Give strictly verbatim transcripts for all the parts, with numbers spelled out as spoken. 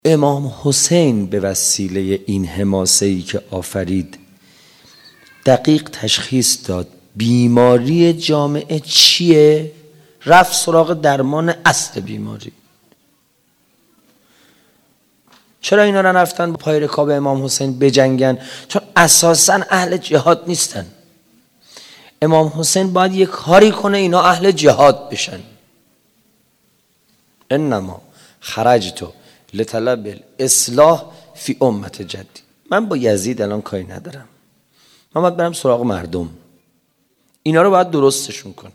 امام حسین به وسیله این حماسه‌ای که آفرید دقیق تشخیص داد بیماری جامعه چیه، رفت سراغ درمان اصل بیماری. چرا اینا را رفتن پای رکاب امام حسین بجنگن؟ چون اساساً اهل جهاد نیستن. امام حسین باید یک کاری کنه اینا اهل جهاد بشن. انما خرجت لطلب الاصلاح فی امت جدی. من با یزید الان کاری ندارم، من باید برم سراغ مردم، اینا رو باید درستشون کنم.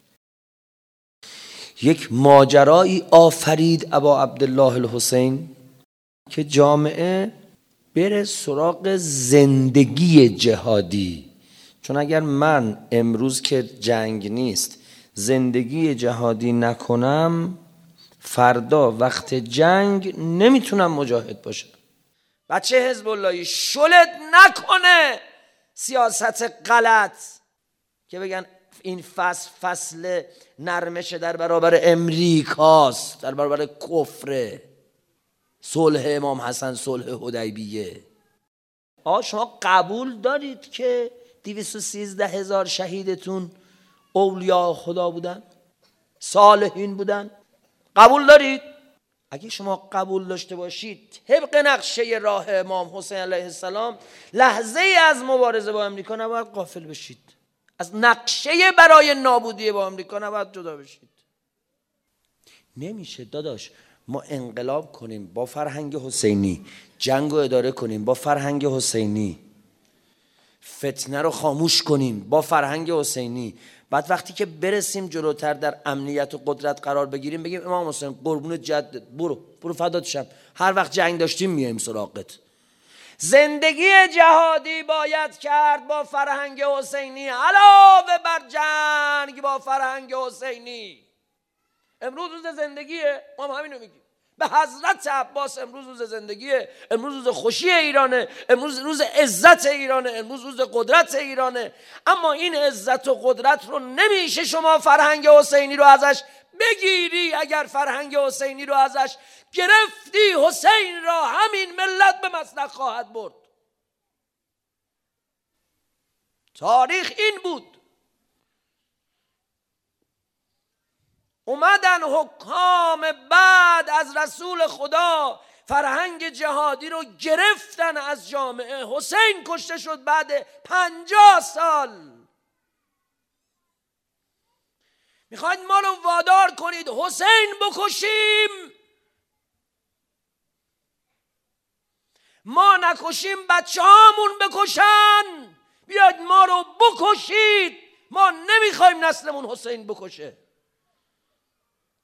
یک ماجرایی آفرید ابا عبدالله الحسین که جامعه بره سراغ زندگی جهادی. چون اگر من امروز که جنگ نیست زندگی جهادی نکنم، فردا وقت جنگ نمیتونم مجاهد باشم. بچه حزب اللهی شلت نکنه سیاست غلط که بگن این فصل فصل نرمشه در برابر امریکاست، در برابر کفره، صلح امام حسن، صلح حدیبیه. آقا شما قبول دارید که دویست و سیزده هزار شهیدتون اولیاء خدا بودن، صالحین بودن؟ قبول دارید؟ اگه شما قبول داشته باشید طبق نقشه راه امام حسین علیه السلام، لحظه ای از مبارزه با امریکا نباید غافل بشید، از نقشه برای نابودی با امریکا نباید جدا بشید. نمیشه داداش ما انقلاب کنیم با فرهنگ حسینی، جنگ رو اداره کنیم با فرهنگ حسینی، فتنه رو خاموش کنیم با فرهنگ حسینی، بعد وقتی که برسیم جلوتر در امنیت و قدرت قرار بگیریم بگیم امام حسین قربون جدت، برو برو فدات شم، هر وقت جنگ داشتیم میایم سراغت. زندگی جهادی باید کرد با فرهنگ حسینی علاوه بر جنگ با فرهنگ حسینی. امروز روز زندگیه، ما هم همینو میگیم. به حضرت عباس امروز روز زندگیه، امروز روز خوشی ایرانه، امروز روز عزت ایرانه، امروز روز قدرت ایرانه. اما این عزت و قدرت رو نمیشه شما فرهنگ حسینی رو ازش بگیری. اگر فرهنگ حسینی رو ازش گرفتی حسین را همین ملت به مسلخ خواهد برد. تاریخ این بود. اومدن حکام بعد از رسول خدا فرهنگ جهادی رو گرفتن از جامعه. حسین کشته شد بعد پنجاه سال. میخواید ما رو وادار کنید حسین بکشیم؟ ما نکشیم بچه هامون بکشن؟ بیاید ما رو بکشید، ما نمیخوایم نسلمون حسین بکشه.